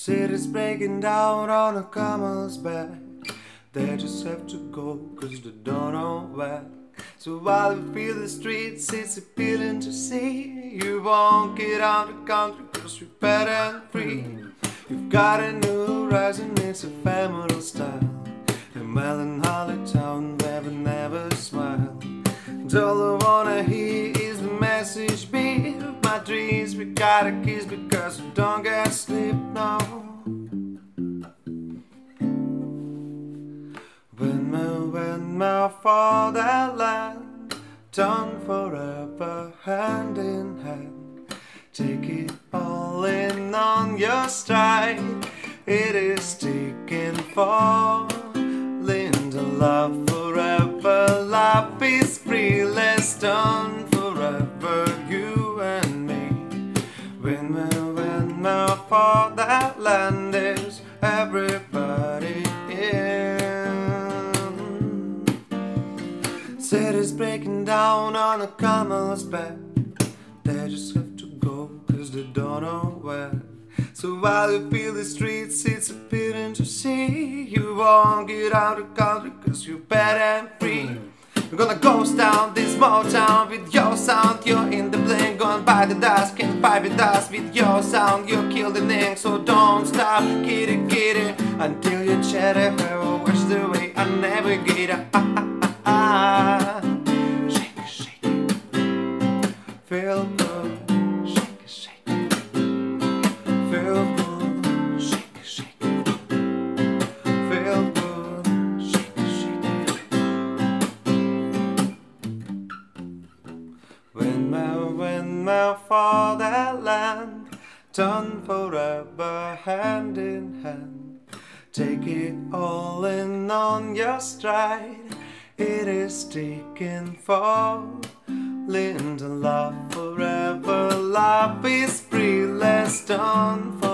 city's breaking down on a camel's back. They just have to go cause they don't know where. So while you feel the streets, it's appealing to see. You won't get out of the country cause you're better and free. You've got a new horizon, it's a ephemeral style. A melancholy town where we never smile. And all I wanna hear is the message beat of my dreams. We gotta kiss because we don't get sleep now. Windmill for that land, done forever hand in hand. Take it all in on your stride. It is taken falling to love forever. Love is free, let's done forever, you and me. Windmill for that land, is everybody in. City's breaking down on a camel's back. They just have to go cause they don't know where. So while you feel the streets, it's appealing to see. You won't get out of the country cause you're better and free. You're gonna ghost down this small town with your sound. You're in the blink, gonna buy the dust, can't fight with us with your sound. You'll kill the name, so don't stop, get it, until you chatter her or watch the way I navigate. Shake it, shake it, feel good. Shake it, shake it, feel good. Shake it, shake it, feel good. Shake it, shake it. Windmill for that land, done forever hand in hand. Take it all in on your stride. It is taken falling to love forever. Love is free, let's done for